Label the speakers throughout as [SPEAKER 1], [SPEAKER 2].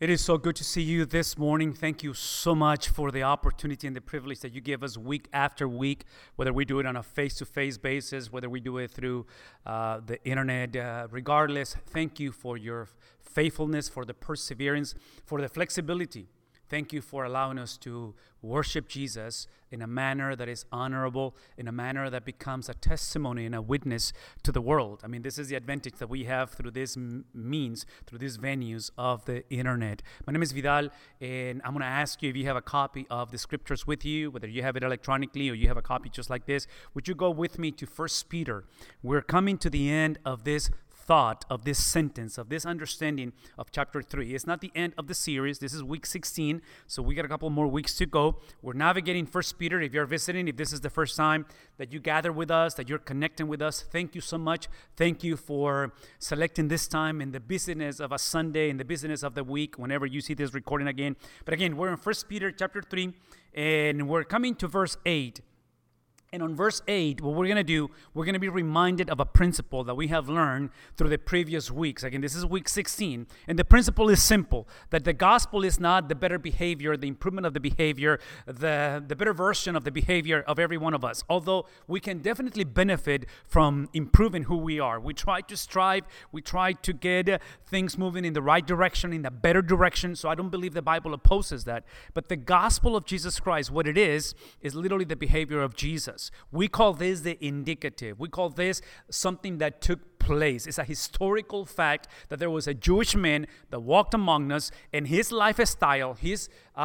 [SPEAKER 1] It is so good to see you this morning. Thank you so much for the opportunity and the privilege that you give us week after week, whether we do it on a face-to-face basis, whether we do it through the internet. Regardless, thank you for your faithfulness, for the perseverance, for the flexibility. Thank you for allowing us to worship Jesus in a manner that is honorable, in a manner that becomes a testimony and a witness to the world. I mean, this is the advantage that we have through this means, through these venues of the internet. My name is Vidal, and I'm going to ask you if you have a copy of the scriptures with you, whether you have it electronically or you have a copy just like this. Would you go with me to 1 Peter? We're coming to the end of this thought, of this sentence, of this understanding of chapter 3. It's not the end of the series. This is week 16, so we got a couple more weeks to go. We're navigating 1 Peter. If you're visiting, if this is the first time that you gather with us, that you're connecting with us, thank you so much. Thank you for selecting this time in the busyness of a Sunday, in the busyness of the week, whenever you see this recording again. But again, we're in 1 Peter chapter 3, and we're coming to verse 8. And on verse 8, what we're going to do, we're going to be reminded of a principle that we have learned through the previous weeks. Again, this is week 16. And the principle is simple, that the gospel is not the better behavior, the improvement of the behavior, the better version of the behavior of every one of us. Although we can definitely benefit from improving who we are. We try to strive. We try to get things moving in the right direction, in the better direction. So I don't believe the Bible opposes that. But the gospel of Jesus Christ, what it is literally the behavior of Jesus. We call this the indicative. We call this something that took place. It's a historical fact that there was a Jewish man that walked among us, and his lifestyle, his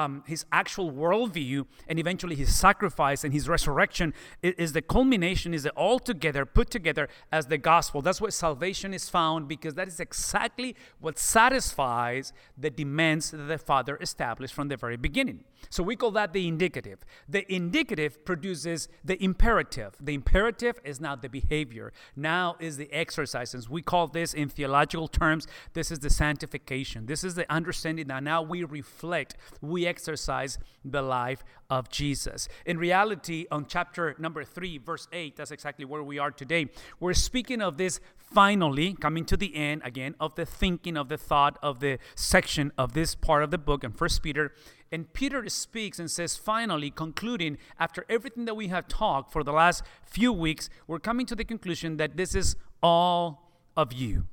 [SPEAKER 1] actual worldview, and eventually his sacrifice and his resurrection is the culmination, is the all together, put together as the gospel. That's where salvation is found, because that is exactly what satisfies the demands that the Father established from the very beginning. So we call that the indicative. The indicative produces the imperative. The imperative is now the behavior. Now is the exercise. And we call this, in theological terms, this is the sanctification. This is the understanding that now we reflect, we exercise the life of Jesus. In reality, on chapter number 3, verse 8, that's exactly where we are today. We're speaking of this finally, coming to the end, again, of the thinking, of the thought, of the section of this part of the book in 1 Peter. And Peter speaks and says, finally, concluding, after everything that we have talked for the last few weeks, we're coming to the conclusion that this is all of you.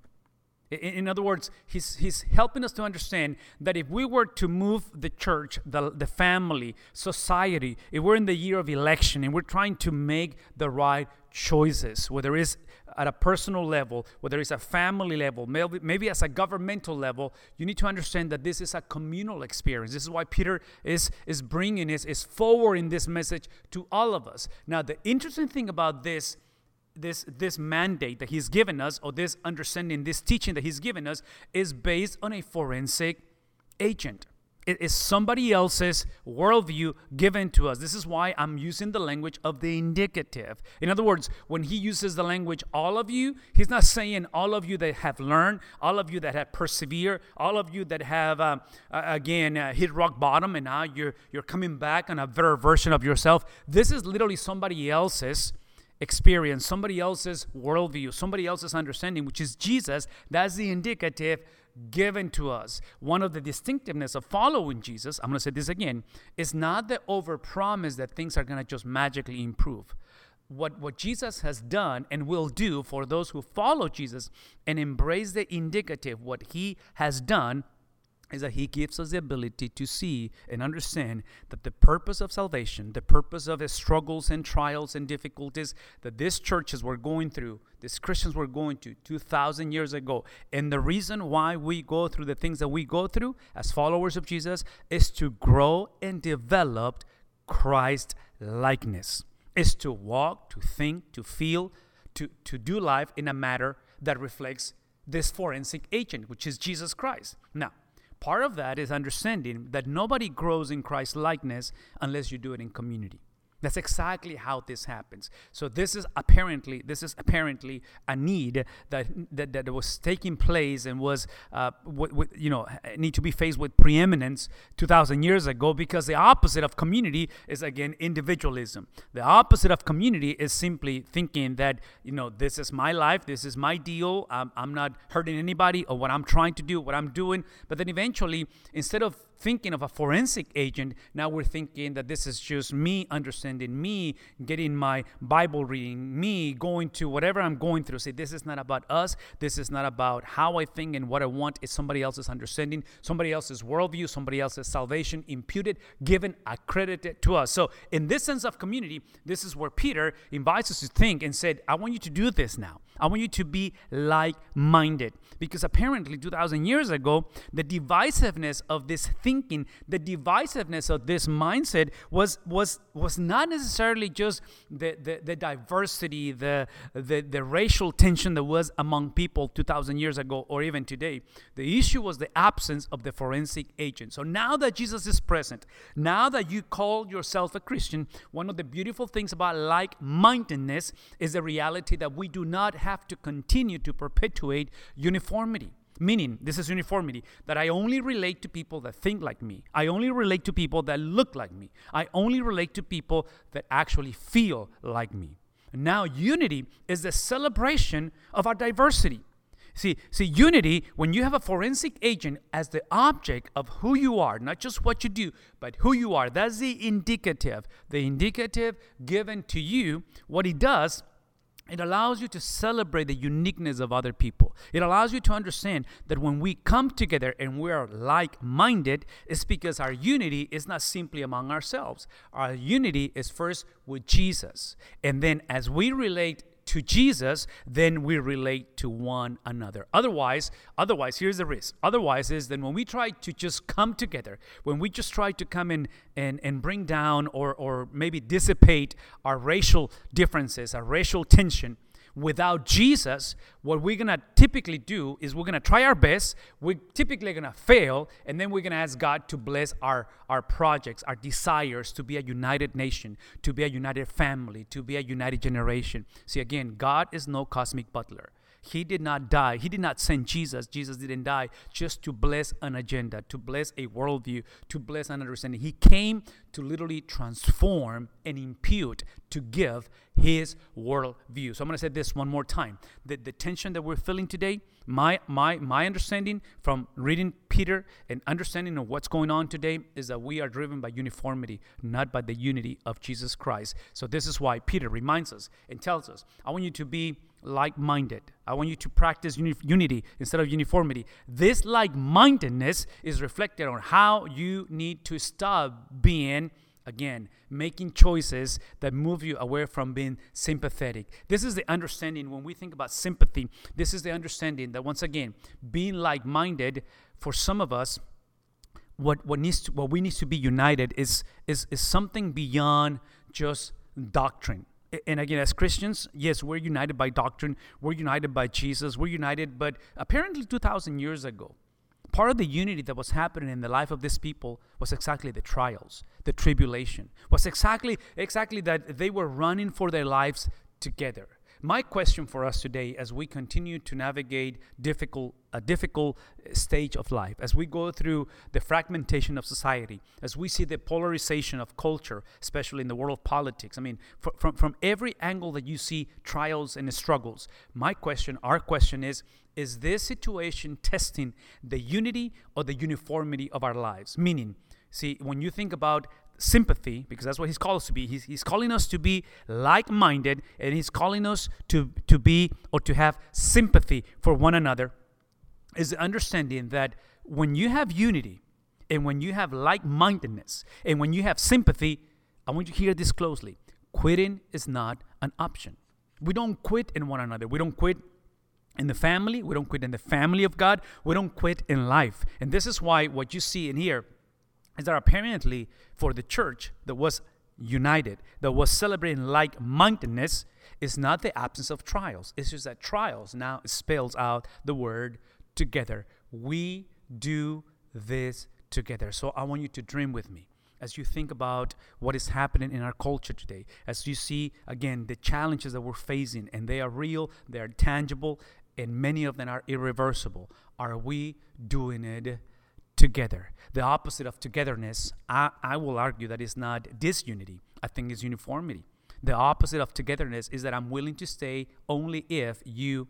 [SPEAKER 1] In other words, he's helping us to understand that if we were to move the church, the family, society, if we're in the year of election and we're trying to make the right choices, whether it's at a personal level, whether it's a family level, maybe as a governmental level, you need to understand that this is a communal experience. This is why Peter is bringing is forwarding this message to all of us. Now, the interesting thing about this mandate that he's given us, or this understanding, this teaching that he's given us, is based on a forensic agent. It is somebody else's worldview given to us. This is why I'm using the language of the indicative. In other words, when he uses the language all of you, he's not saying all of you that have learned, all of you that have persevered, all of you that have, hit rock bottom and now you're coming back on a better version of yourself. This is literally somebody else's experience, somebody else's worldview, somebody else's understanding, which is Jesus. That's the indicative given to us. One of the distinctiveness of following Jesus, I'm going to say this again, is not the overpromise that things are going to just magically improve. What Jesus has done and will do for those who follow Jesus and embrace the indicative, what he has done, is that he gives us the ability to see and understand that the purpose of salvation, the purpose of the struggles and trials and difficulties that these churches were going through, these Christians were going to 2,000 years ago, and the reason why we go through the things that we go through as followers of Jesus is to grow and develop Christ likeness, is to walk, to think, to feel, to do life in a manner that reflects this forensic agent, which is Jesus Christ. Now, part of that is understanding that nobody grows in Christ likeness unless you do it in community. That's exactly how this happens. So this is apparently a need that was taking place and was need to be faced with preeminence 2,000 years ago, because the opposite of community is, again, individualism. The opposite of community is simply thinking that, this is my life, this is my deal, I'm not hurting anybody, or what I'm trying to do, what I'm doing. But then eventually, instead of thinking of a forensic agent, now we're thinking that this is just me understanding, me getting my Bible reading, me going to whatever I'm going through. See, this is not about us. This is not about how I think and what I want. It's somebody else's understanding, somebody else's worldview, somebody else's salvation imputed, given, accredited to us. So in this sense of community, this is where Peter invites us to think and said, I want you to do this now. I want you to be like-minded, because apparently 2,000 years ago, the divisiveness of this thinking, the divisiveness of this mindset was not necessarily just the diversity, the racial tension that was among people 2,000 years ago or even today. The issue was the absence of the forensic agent. So now that Jesus is present, now that you call yourself a Christian, one of the beautiful things about like-mindedness is the reality that we do not have to continue to perpetuate uniformity. Meaning, this is uniformity, that I only relate to people that think like me. I only relate to people that look like me. I only relate to people that actually feel like me. Now, unity is the celebration of our diversity. See, unity, when you have a forensic agent as the object of who you are, not just what you do, but who you are, that's the indicative. The indicative given to you, what it does, it allows you to celebrate the uniqueness of other people. It allows you to understand that when we come together and we are like-minded, it's because our unity is not simply among ourselves. Our unity is first with Jesus. And then as we relate to Jesus, then we relate to one another. Otherwise, here's the risk. Otherwise is then when we try to just come together, when we just try to come in and bring down or maybe dissipate our racial differences, our racial tension, without Jesus, what we're going to typically do is we're going to try our best, we're typically going to fail, and then we're going to ask God to bless our projects, our desires to be a united nation, to be a united family, to be a united generation. See, again, God is no cosmic butler. He did not die. He did not send Jesus. Jesus didn't die just to bless an agenda, to bless a worldview, to bless an understanding. He came to literally transform and impute, to give his worldview. So I'm going to say this one more time. The tension that we're feeling today, my understanding from reading Peter and understanding of what's going on today is that we are driven by uniformity, not by the unity of Jesus Christ. So this is why Peter reminds us and tells us, I want you to be like-minded. I want you to practice unity instead of uniformity. This like-mindedness is reflected on how you need to stop being, again, making choices that move you away from being sympathetic. This is the understanding when we think about sympathy. This is the understanding that, once again, being like-minded, for some of us, what we need to be united is something beyond just doctrine. And again, as Christians, yes, we're united by doctrine, we're united by Jesus, we're united, but apparently 2,000 years ago, part of the unity that was happening in the life of these people was exactly the trials, the tribulation, was exactly that they were running for their lives together. My question for us today, as we continue to navigate a difficult stage of life, as we go through the fragmentation of society, as we see the polarization of culture, especially in the world of politics, I mean, from every angle that you see trials and struggles, our question is this situation testing the unity or the uniformity of our lives? Meaning, see, when you think about sympathy, because that's what he's called us to be. He's calling us to be like-minded, and he's calling us to be or to have sympathy for one another, is the understanding that when you have unity and when you have like-mindedness and when you have sympathy, I want you to hear this closely. Quitting is not an option. We don't quit in one another. We don't quit in the family. We don't quit in the family of God. We don't quit in life. And this is why what you see in here is that apparently for the church that was united, that was celebrating like-mindedness, is not the absence of trials. It's just that trials now spells out the word together. We do this together. So I want you to dream with me as you think about what is happening in our culture today, as you see, again, the challenges that we're facing, and they are real, they are tangible, and many of them are irreversible. Are we doing it together? The opposite of togetherness, I will argue that is not disunity. I think it's uniformity. The opposite of togetherness is that I'm willing to stay only if you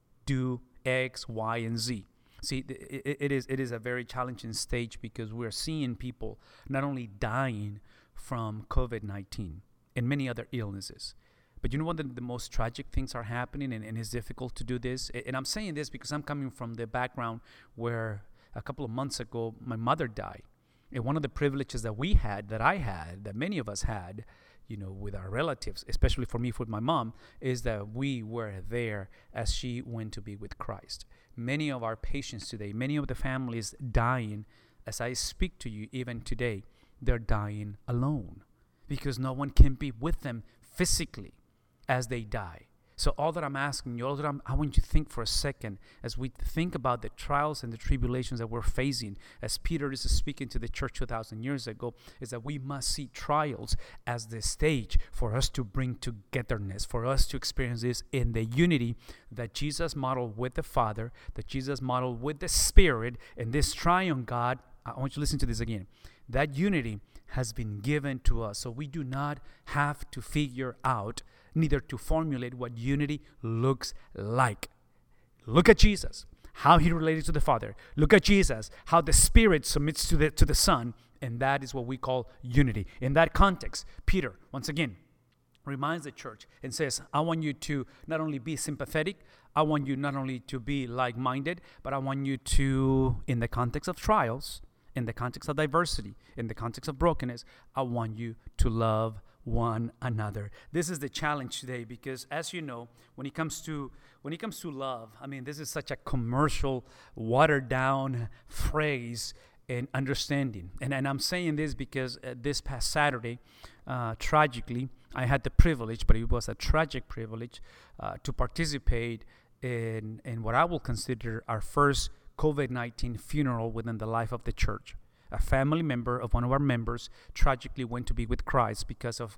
[SPEAKER 1] do X, Y, and Z. See, it is a very challenging stage because we're seeing people not only dying from COVID-19 and many other illnesses, but you know what the most tragic things are happening, and it's difficult to do this. And I'm saying this because I'm coming from the background where a couple of months ago my mother died. And one of the privileges that I had, that many of us had, with our relatives, especially for me, with my mom, is that we were there as she went to be with Christ. Many of our patients today, many of the families dying, as I speak to you even today, they're dying alone because no one can be with them physically as they die. So all that I'm asking you, I want you to think for a second as we think about the trials and the tribulations that we're facing, as Peter is speaking to the church 2,000 years ago, is that we must see trials as the stage for us to bring togetherness, for us to experience this in the unity that Jesus modeled with the Father, that Jesus modeled with the Spirit, and this triune God. I want you to listen to this again. That unity has been given to us, so we do not have to figure out, neither to formulate what unity looks like. Look at Jesus, how he related to the Father. Look at Jesus, how the Spirit submits to the Son, and that is what we call unity. In that context, Peter, once again, reminds the church and says, I want you to not only be sympathetic, I want you not only to be like-minded, but I want you to, in the context of trials, in the context of diversity, in the context of brokenness, I want you to love one another. This is the challenge today because, as you know, when it comes to love, I mean, this is such a commercial, watered down phrase and understanding. And I'm saying this because this past Saturday, tragically, I had the privilege, but it was a tragic privilege, to participate in what I will consider our first COVID-19 funeral within the life of the church. A family member of one of our members tragically went to be with Christ because of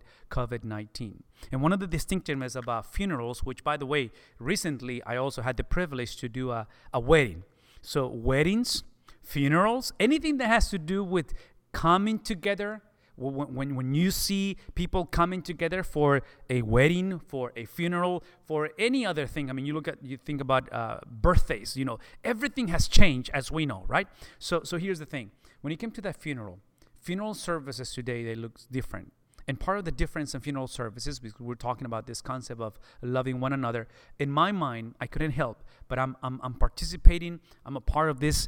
[SPEAKER 1] COVID-19. And one of the distinctiveness about funerals, which, by the way, recently I also had the privilege to do a wedding. So weddings, funerals, anything that has to do with coming together. When you see people coming together for a wedding, for a funeral, for any other thing, I mean, you think about birthdays, everything has changed, as we know, right? So here's the thing. When it came to that funeral services today, they look different. And part of the difference in funeral services, because we're talking about this concept of loving one another, in my mind, I couldn't help, but I'm participating. I'm a part of this,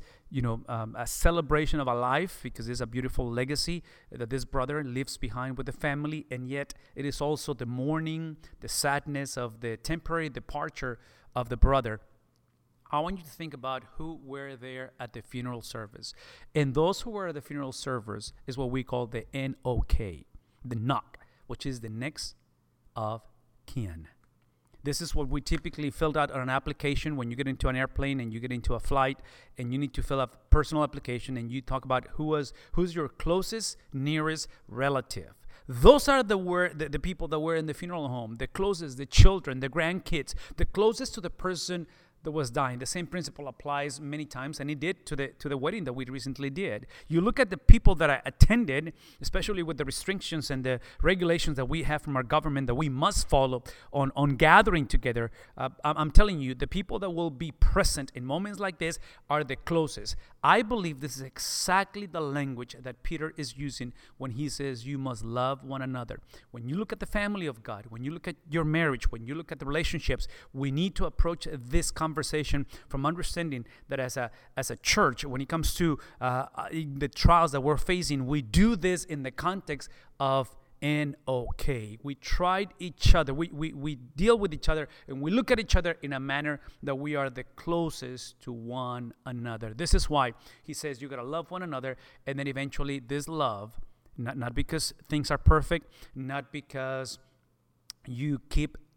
[SPEAKER 1] a celebration of a life, because it's a beautiful legacy that this brother leaves behind with the family, and yet it is also the mourning, the sadness of the temporary departure of the brother. I want you to think about who were there at the funeral service. And those who were at the funeral service is what we call the NOK. The knock, which is the next of kin. This is what we typically filled out on an application when you get into an airplane and you get into a flight and you need to fill out a personal application and you talk about who's your closest, nearest relative. Those are the people that were in the funeral home, the closest, the children, the grandkids, the closest to the person that was dying. The same principle applies many times, and it did to the wedding that we recently did. You look at the people that I attended, especially with the restrictions and the regulations that we have from our government that we must follow on gathering together. I'm telling you, the people that will be present in moments like this are the closest. I believe this is exactly the language that Peter is using when he says you must love one another. When you look at the family of God, when you look at your marriage, when you look at the relationships, we need to approach this conversation from understanding that as a church, when it comes to the trials that we're facing, we do this in the context of NOK. We tried each other. We deal with each other, and we look at each other in a manner that we are the closest to one another. This is why he says you got to love one another, and then eventually this love, not because things are perfect, not because you keep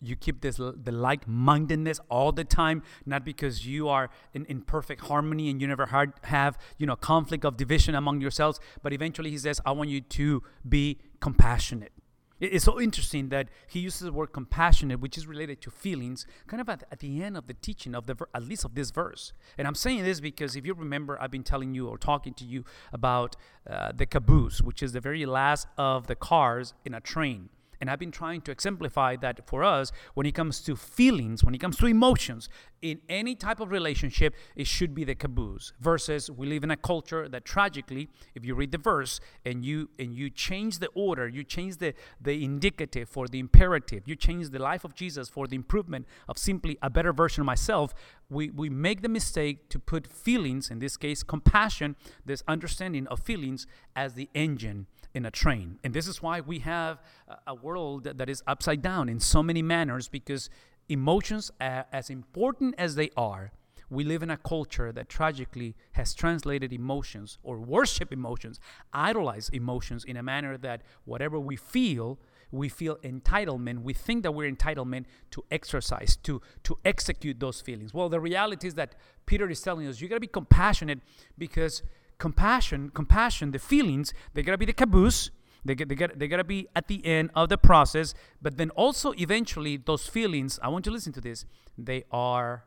[SPEAKER 1] you keep the like-mindedness all the time, not because you are in perfect harmony and you never have conflict of division among yourselves, but eventually he says, I want you to be compassionate. It's so interesting that he uses the word compassionate, which is related to feelings, kind of at the end of the teaching of at least of this verse. And I'm saying this because if you remember, I've been telling you or talking to you about the caboose, which is the very last of the cars in a train. And I've been trying to exemplify that for us when it comes to feelings, when it comes to emotions, in any type of relationship, it should be the caboose. Versus we live in a culture that tragically, if you read the verse and you change the order, you change the indicative for the imperative, you change the life of Jesus for the improvement of simply a better version of myself, we make the mistake to put feelings, in this case compassion, this understanding of feelings, as the engine in a train. And this is why we have a world that is upside down in so many manners, because emotions, as important as they are, we live in a culture that tragically has translated emotions or worship emotions, idolize emotions in a manner that whatever we feel entitlement. We think that we're entitlement to exercise, to execute those feelings. Well, the reality is that Peter is telling us you got to be compassionate, because compassion, the feelings, they got to be the caboose. They got to be at the end of the process. But then also eventually those feelings, I want you to listen to this, they are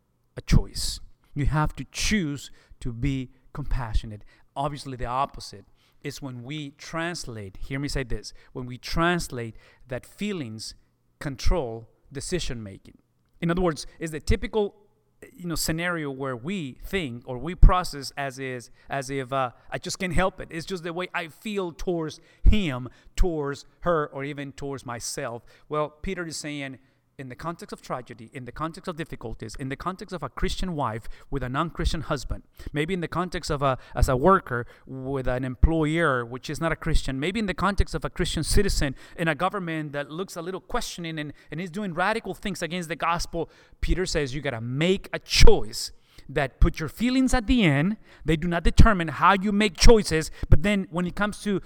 [SPEAKER 1] a choice. You have to choose to be compassionate. Obviously the opposite is when we translate, hear me say this, when we translate that feelings control decision making. In other words, is the typical scenario where we think or we process as if I just can't help it. It's just the way I feel towards him, towards her, or even towards myself. Well, Peter is saying, in the context of tragedy, in the context of difficulties, in the context of a Christian wife with a non-Christian husband, maybe in the context of as a worker with an employer which is not a Christian, maybe in the context of a Christian citizen in a government that looks a little questioning and is doing radical things against the gospel, Peter says you got to make a choice that put your feelings at the end. They do not determine how you make choices, but then when the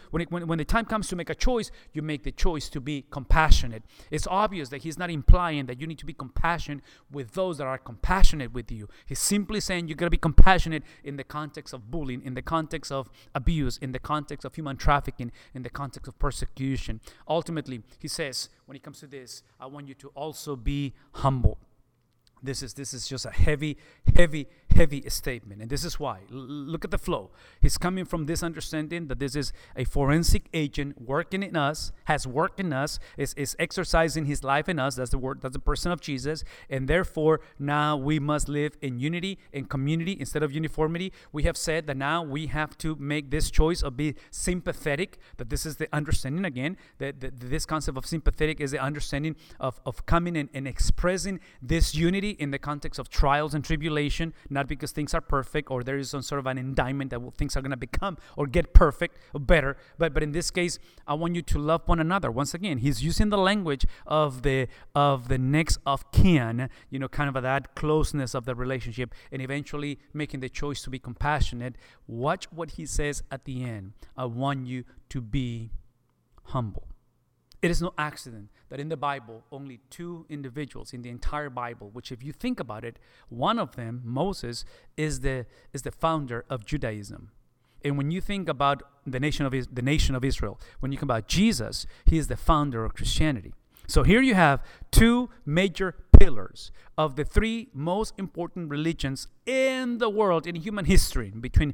[SPEAKER 1] time comes to make a choice, you make the choice to be compassionate. It's obvious that he's not implying that you need to be compassionate with those that are compassionate with you. He's simply saying you got to be compassionate in the context of bullying, in the context of abuse, in the context of human trafficking, in the context of persecution. Ultimately, he says, when it comes to this, I want you to also be humble. This is just a heavy statement. And this is why. Look at the flow. He's coming from this understanding that this is a forensic agent working in us, has worked in us, is exercising his life in us. That's the word, that's the person of Jesus. And therefore, now we must live in unity, in community, instead of uniformity. We have said that now we have to make this choice of be sympathetic, that this is the understanding again, that this concept of sympathetic is the understanding of coming and expressing this unity in the context of trials and tribulation, not because things are perfect or there is some sort of an indictment that things are going to become or get perfect or better. But in this case, I want you to love one another. Once again, he's using the language of the next of kin, kind of that closeness of the relationship, and eventually making the choice to be compassionate. Watch what he says at the end. I want you to be humble. It is no accident that in the Bible, only two individuals in the entire Bible, which if you think about it, one of them, Moses, is the founder of Judaism. And when you think about the nation of Israel, when you think about Jesus, he is the founder of Christianity. So here you have two major pillars of the three most important religions in the world, in human history, between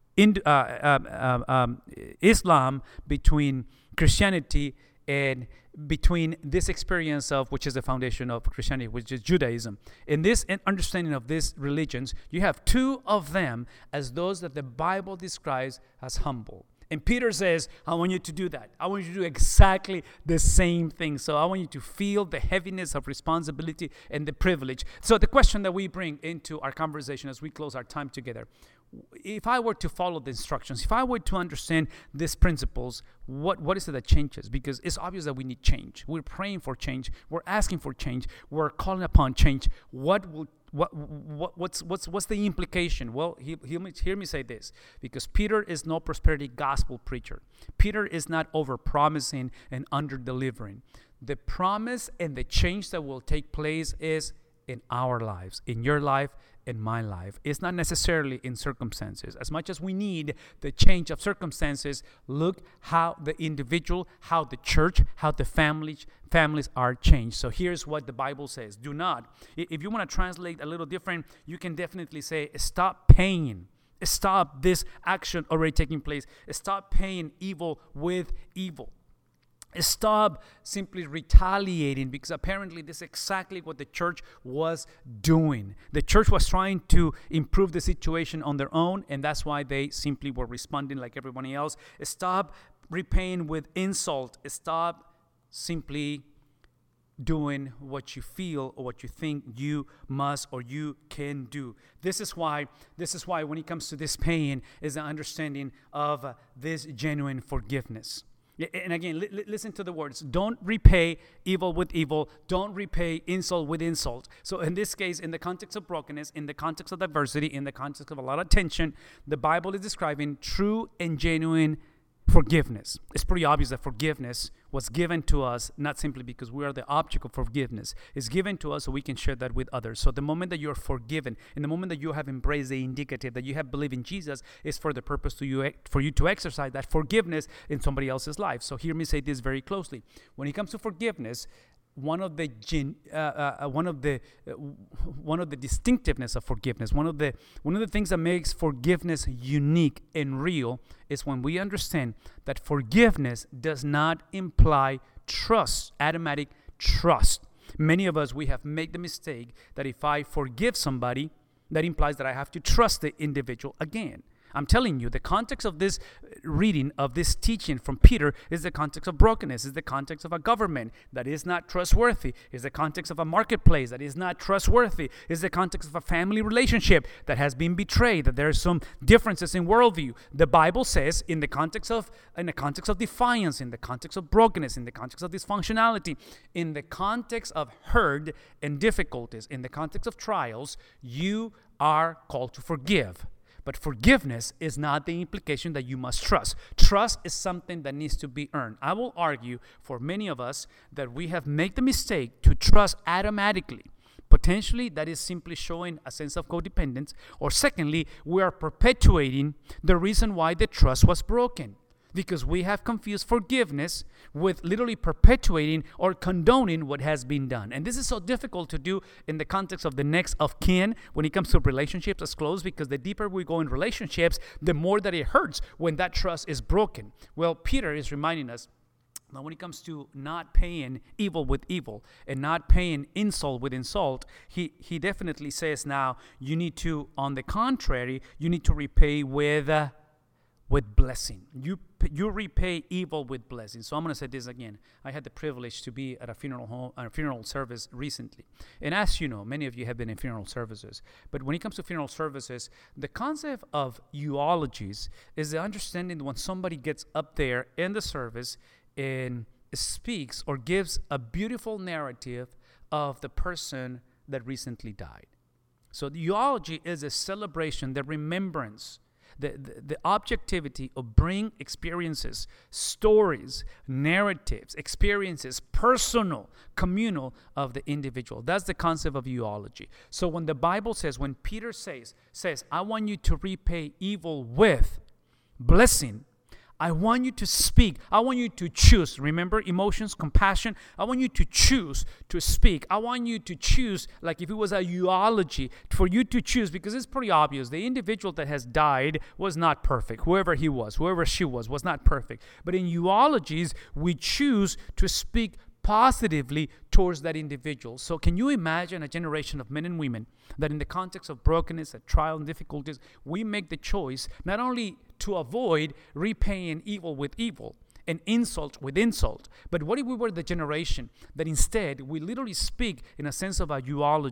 [SPEAKER 1] Islam, between Christianity, and between this experience of, which is the foundation of Christianity, which is Judaism. In this understanding of these religions, you have two of them as those that the Bible describes as humble. And Peter says, I want you to do that. I want you to do exactly the same thing. So I want you to feel the heaviness of responsibility and the privilege. So the question that we bring into our conversation as we close our time together, if I were to follow the instructions, if I were to understand these principles, what is it that changes? Because it's obvious that we need change. We're praying for change. We're asking for change. We're calling upon change. What What's the implication? Well, hear me say this, because Peter is no prosperity gospel preacher. Peter is not over-promising and under-delivering. The promise and the change that will take place is in our lives, in your life, in my life. It's not necessarily in circumstances. As much as we need the change of circumstances, look how the individual, how the church, how the families are changed. So here's what the Bible says. Do not, if you want to translate a little different, you can definitely say, stop paying. Stop this action already taking place. Stop paying evil with evil. Stop simply retaliating, because apparently this is exactly what the church was doing. The church was trying to improve the situation on their own, and that's why they simply were responding like everybody else. Stop repaying with insult. Stop simply doing what you feel or what you think you must or you can do. This is why when it comes to this paying is the understanding of this genuine forgiveness. And again, listen to the words. Don't repay evil with evil. Don't repay insult with insult. So in this case, in the context of brokenness, in the context of diversity, in the context of a lot of tension, the Bible is describing true and genuine forgiveness. It's pretty obvious that forgiveness was given to us not simply because we are the object of forgiveness. It's given to us so we can share that with others. So the moment that you're forgiven, in the moment that you have embraced the indicative, that you have believed in Jesus, is for the purpose for you to exercise that forgiveness in somebody else's life. So hear me say this very closely. When it comes to forgiveness, one of the distinctiveness of forgiveness, one of the things that makes forgiveness unique and real is when we understand that forgiveness does not imply trust, automatic trust. Many of us, we have made the mistake that if I forgive somebody, that implies that I have to trust the individual again. I'm telling you, the context of this reading, of this teaching from Peter, is the context of brokenness, is the context of a government that is not trustworthy, is the context of a marketplace that is not trustworthy, is the context of a family relationship that has been betrayed, that there are some differences in worldview. The Bible says, in the context of defiance, in the context of brokenness, in the context of dysfunctionality, in the context of hurt and difficulties, in the context of trials, you are called to forgive. But forgiveness is not the implication that you must trust. Trust is something that needs to be earned. I will argue for many of us that we have made the mistake to trust automatically. Potentially, that is simply showing a sense of codependence. Or secondly, we are perpetuating the reason why the trust was broken, because we have confused forgiveness with literally perpetuating or condoning what has been done. And this is so difficult to do in the context of the next of kin when it comes to relationships as close, because the deeper we go in relationships, the more that it hurts when that trust is broken. Well, Peter is reminding us that when it comes to not paying evil with evil and not paying insult with insult, he definitely says now you need to, on the contrary, you need to repay with blessing. You repay evil with blessing. So I'm going to say this again. I had the privilege to be at a funeral service recently. And as you know, many of you have been in funeral services. But when it comes to funeral services, the concept of eulogies is the understanding that when somebody gets up there in the service and speaks or gives a beautiful narrative of the person that recently died. So the eulogy is a celebration, the remembrance, the objectivity of bring experiences, stories, narratives, experiences, personal, communal of the individual. That's the concept of eulogy. So when the Bible says, when Peter says, I want you to repay evil with blessing, I want you to speak. I want you to choose. Remember, emotions, compassion. I want you to choose to speak. I want you to choose, like if it was a eulogy, for you to choose, because it's pretty obvious. The individual that has died was not perfect. Whoever he was, whoever she was not perfect. But in eulogies, we choose to speak positively towards that individual. So can you imagine a generation of men and women that in the context of brokenness, and trial and difficulties, we make the choice not only to avoid repaying evil with evil and insult with insult, but what if we were the generation that instead we literally speak in a sense of a eulogy,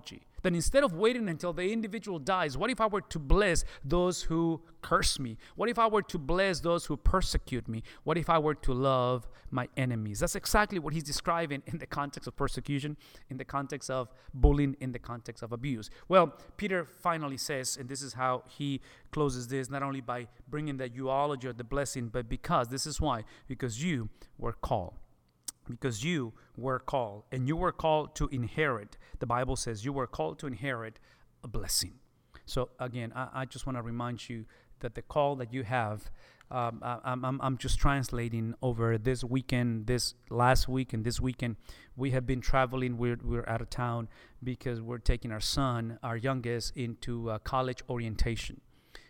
[SPEAKER 1] Then instead of waiting until the individual dies, what if I were to bless those who curse me? What if I were to bless those who persecute me? What if I were to love my enemies? That's exactly what he's describing in the context of persecution, in the context of bullying, in the context of abuse. Well, Peter finally says, and this is how he closes this, not only by bringing the eulogy or the blessing, but because, this is why, because you were called. Because you were called, and you were called to inherit. The Bible says you were called to inherit a blessing. So again, I just want to remind you that the call that you have, I'm just translating over this weekend, this last week and this weekend. We have been traveling. We're out of town because we're taking our son, our youngest, into college orientation.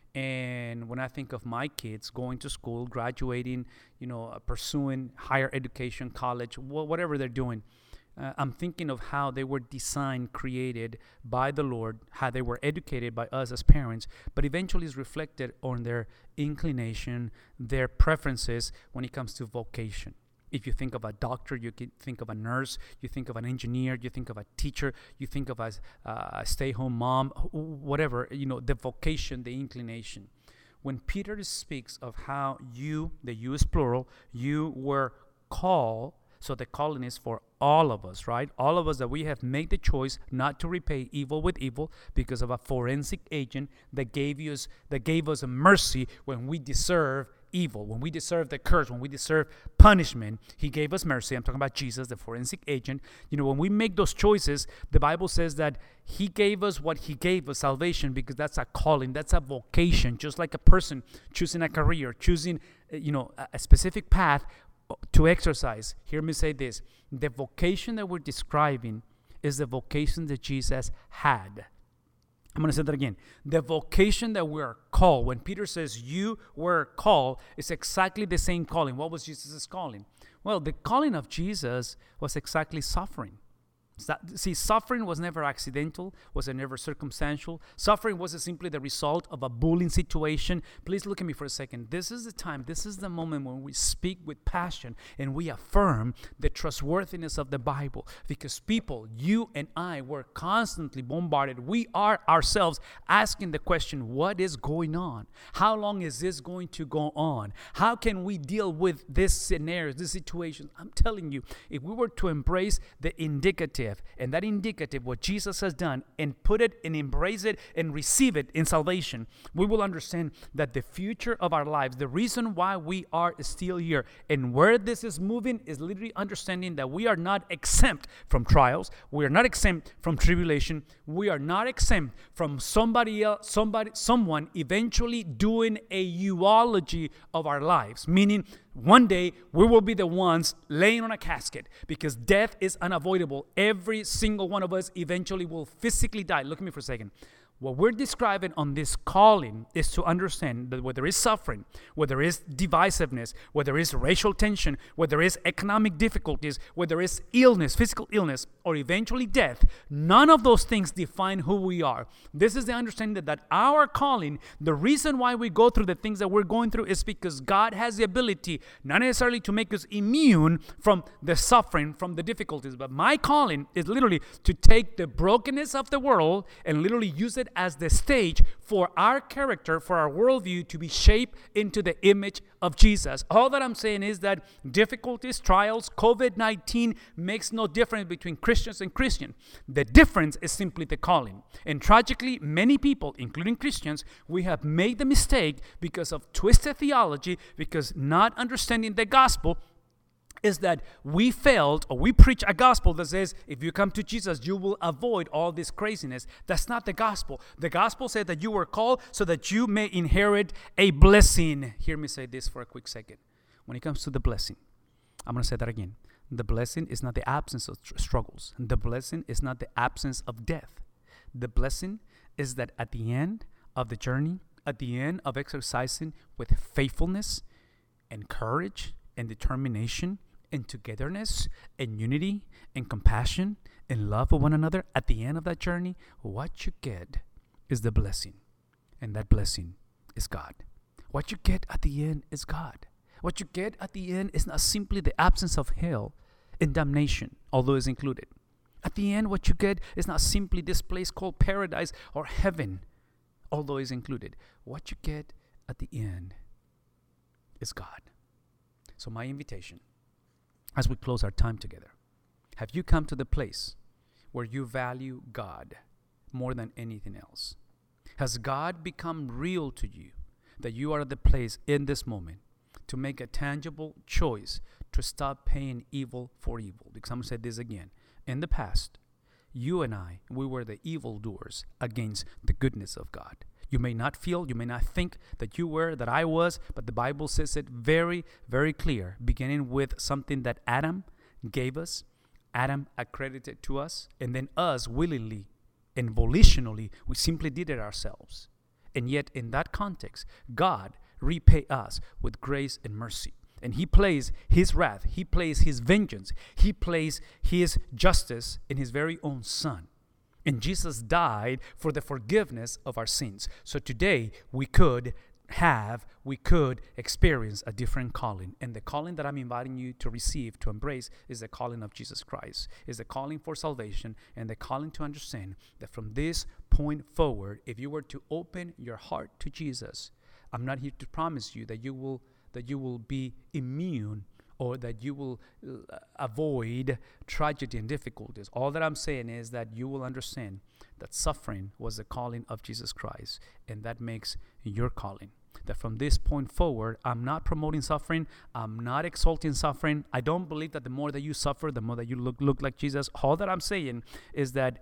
[SPEAKER 1] And when I think of my kids going to school, graduating, pursuing higher education, college, whatever they're doing, I'm thinking of how they were designed, created by the Lord, how they were educated by us as parents, but eventually is reflected on their inclination, their preferences when it comes to vocation. If you think of a doctor, you can think of a nurse, you think of an engineer, you think of a teacher, you think of a stay-home mom, whatever, the vocation, the inclination. When Peter speaks of how you, the you is plural, you were called, so the calling is for all of us, right? All of us that we have made the choice not to repay evil with evil because of a forensic agent that gave us a mercy when we deserve evil, when we deserve the curse, when we deserve punishment. He gave us mercy. I'm talking about Jesus, the forensic agent. When we make those choices, the Bible says that he gave us what he gave us, salvation, because that's a calling, that's a vocation, just like a person choosing a career, choosing a specific path to exercise. Hear me say this. The vocation that we're describing is the vocation that Jesus had. I'm going to say that again. The vocation that we are called, when Peter says you were called, is exactly the same calling. What was Jesus' calling? Well, the calling of Jesus was exactly suffering. See, suffering was never accidental, was never circumstantial. Suffering wasn't simply the result of a bullying situation. Please look at me for a second. This is the time, this is the moment when we speak with passion and we affirm the trustworthiness of the Bible. Because people, you and I, were constantly bombarded. We are ourselves asking the question, what is going on? How long is this going to go on? How can we deal with this scenario, this situation? I'm telling you, if we were to embrace the indicative, and that indicative, what Jesus has done, and put it and embrace it and receive it in salvation, we will understand that the future of our lives, the reason why we are still here and where this is moving, is literally understanding that we are not exempt from trials, we are not exempt from tribulation, we are not exempt from someone eventually doing a eulogy of our lives, meaning one day we will be the ones laying on a casket, because death is unavoidable. Every single one of us eventually will physically die. Look at me for a second. What we're describing on this calling is to understand that where there is suffering, where there is divisiveness, where there is racial tension, where there is economic difficulties, where there is illness, physical illness, or eventually death, none of those things define who we are. This is the understanding that our calling, the reason why we go through the things that we're going through, is because God has the ability, not necessarily to make us immune from the suffering, from the difficulties, but my calling is literally to take the brokenness of the world and literally use it as the stage for our character, for our worldview to be shaped into the image of Jesus. All that I'm saying is that difficulties, trials, COVID-19 makes no difference between Christians and Christians. The difference is simply the calling. And tragically, many people, including Christians, we have made the mistake because of twisted theology, because not understanding the gospel, is that we failed, or we preach a gospel that says if you come to Jesus, you will avoid all this craziness. That's not the gospel. The gospel said that you were called so that you may inherit a blessing. Hear me say this for a quick second. When it comes to the blessing, I'm going to say that again. The blessing is not the absence of struggles. The blessing is not the absence of death. The blessing is that at the end of the journey, at the end of exercising with faithfulness and courage and determination and togetherness and unity and compassion and love for one another, at the end of that journey, what you get is the blessing. And that blessing is God. What you get at the end is God. What you get at the end is not simply the absence of hell and damnation, although it's included. At the end, what you get is not simply this place called paradise or heaven, although it's included. What you get at the end is God. So my invitation, as we close our time together, have you come to the place where you value God more than anything else? Has God become real to you, that you are at the place in this moment to make a tangible choice to stop paying evil for evil? Because I'm going to say this again. In the past, you and I, we were the evildoers against the goodness of God. You may not feel, you may not think that you were, that I was, but the Bible says it very, very clear, beginning with something that Adam gave us, Adam accredited to us, and then us willingly and volitionally, we simply did it ourselves. And yet in that context, God repay us with grace and mercy. And he plays his wrath, he plays his vengeance, he plays his justice in his very own son. And Jesus died for the forgiveness of our sins. So today we could experience a different calling. And the calling that I'm inviting you to receive, to embrace, is the calling of Jesus Christ. Is the calling for salvation and the calling to understand that from this point forward, if you were to open your heart to Jesus, I'm not here to promise you that you will be immune or that you will avoid tragedy and difficulties. All that I'm saying is that you will understand that suffering was the calling of Jesus Christ, and that makes your calling. That from this point forward, I'm not promoting suffering. I'm not exalting suffering. I don't believe that the more that you suffer, the more that you look like Jesus. All that I'm saying is that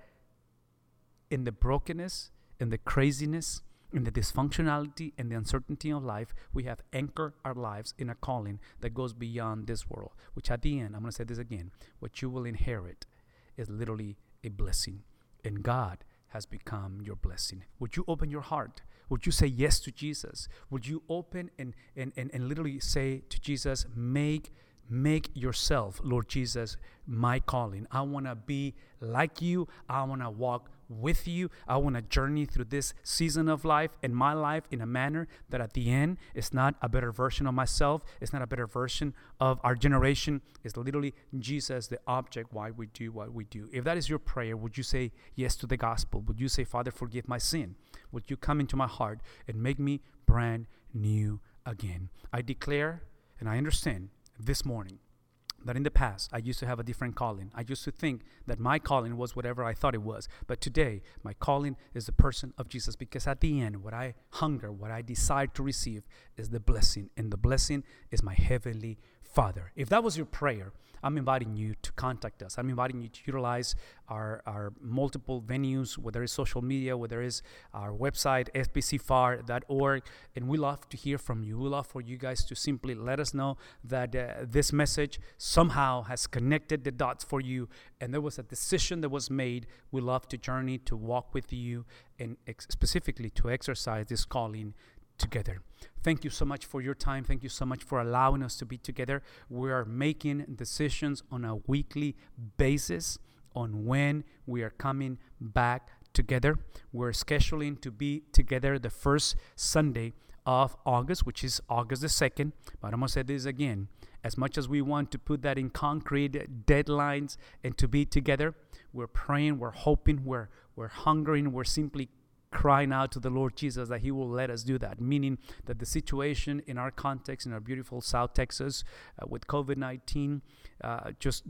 [SPEAKER 1] in the brokenness, in the craziness, in the dysfunctionality and the uncertainty of life, we have anchored our lives in a calling that goes beyond this world, which at the end, I'm going to say this again, what you will inherit is literally a blessing. And God has become your blessing. Would you open your heart? Would you say yes to Jesus? Would you open and literally say to Jesus, make yourself, Lord Jesus, my calling. I want to be like you. I want to walk with you. I want to journey through this season of life and my life in a manner that at the end, it's not a better version of myself. It's not a better version of our generation. It's literally Jesus, the object why we do what we do. If that is your prayer, would you say yes to the gospel? Would you say, Father, forgive my sin? Would you come into my heart and make me brand new again? I declare and I understand this morning that in the past, I used to have a different calling. I used to think that my calling was whatever I thought it was. But today, my calling is the person of Jesus, because at the end, what I hunger, what I desire to receive is the blessing. And the blessing is my heavenly Father. If that was your prayer, I'm inviting you to contact us. I'm inviting you to utilize our multiple venues, whether it's social media, whether it's our website, fbcfar.org. And we love to hear from you. We love for you guys to simply let us know that this message somehow has connected the dots for you, and there was a decision that was made. We love to journey, to walk with you, and specifically to exercise this calling together. Thank you so much for your time. Thank you so much for allowing us to be together. We are making decisions on a weekly basis on when we are coming back together. We're scheduling to be together the first Sunday of August, which is August the 2nd. But I'm going to say this again. As much as we want to put that in concrete deadlines and to be together, we're praying, we're hoping, we're hungering, we're simply crying out to the Lord Jesus that he will let us do that, meaning that the situation in our context, in our beautiful South Texas, with COVID-19, just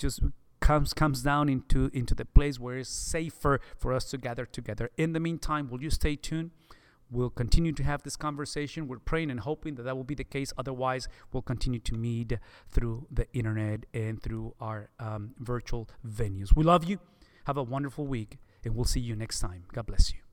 [SPEAKER 1] comes down into the place where it's safer for us to gather together. In the meantime, will you stay tuned? We'll continue to have this conversation. We're praying and hoping that will be the case. Otherwise, we'll continue to meet through the internet and through our virtual venues. We love you. Have a wonderful week, and we'll see you next time. God bless you.